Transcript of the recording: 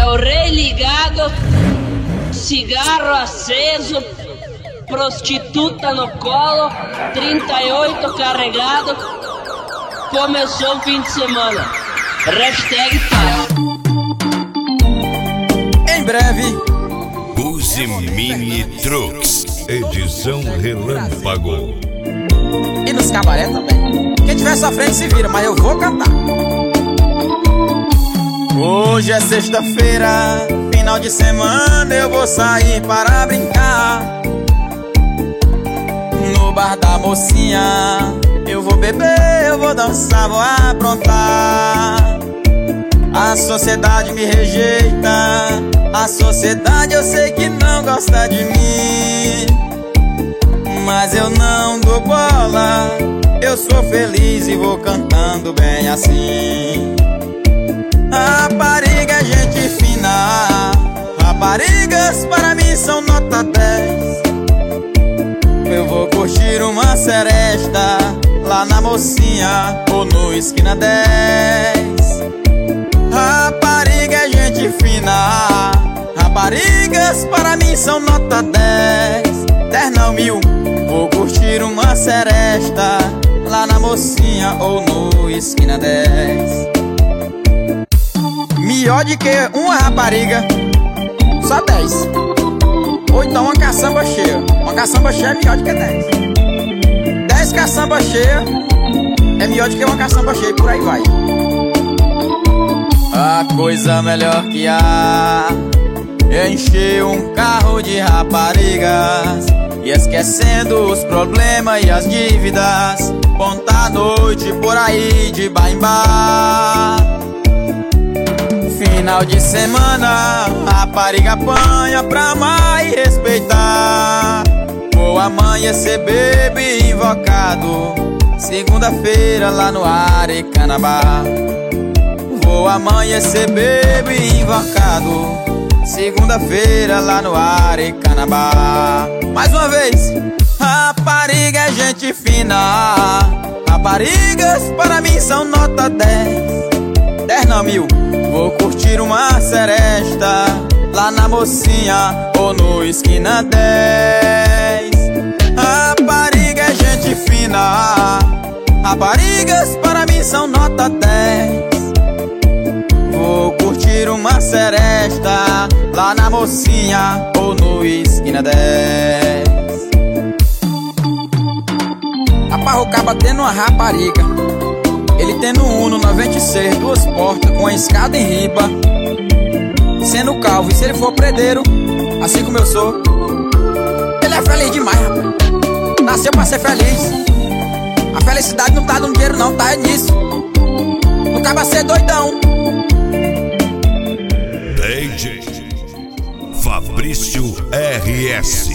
É o rei ligado, cigarro aceso, prostituta no colo, 38 carregado. Começou o fim de semana. Hashtag paz. Em breve, Use Mini Trucks, edição relâmpago. e nos cabaré também. Quem tiver sofrendo se vira, mas eu vou cantar. Hoje é sexta-feira, final de semana, eu vou sair para brincar. No bar da mocinha, eu vou beber, eu vou dançar, vou aprontar. A sociedade me rejeita, a sociedade eu sei que não gosta de mim, mas eu não dou bola, eu sou feliz e vou cantando bem assim. Rapariga é gente fina, raparigas para mim são nota 10. Eu vou curtir uma seresta lá na mocinha ou no esquina 10. Rapariga é gente fina, raparigas para mim são nota 10. 10 não, 1000. Vou curtir uma seresta lá na mocinha ou no esquina 10. Melhor de que uma rapariga, só 10. Ou então uma caçamba cheia. Uma caçamba cheia é melhor do que 10. 10 caçamba cheia é melhor do que uma caçamba cheia, e por aí vai. A coisa melhor que há é encher um carro de raparigas e esquecendo os problemas e as dívidas, pontar a noite por aí de bar em bar. Final de semana, rapariga apanha pra amar e respeitar. Vou amanhecer bebo e invocado, segunda-feira lá no Arecanabá. Vou amanhecer bebo e invocado, segunda-feira lá no Arecanabá. Mais uma vez. Rapariga é gente fina, raparigas para mim são nota 10. 10 não, 1000. Vou curtir uma seresta lá na mocinha ou no esquina 10. Rapariga é gente fina, raparigas para mim são nota 10. Vou curtir uma seresta lá na mocinha ou no esquina 10. Aparrocaba tendo uma rapariga, ele tendo um Uno 96, 2 portas com a escada em riba, sendo calvo e se ele for predeiro, assim como eu sou, ele é feliz demais, rapaz. Nasceu pra ser feliz. A felicidade não tá no dinheiro não, tá nisso. No caba ser doidão. DJ Fabrício RS.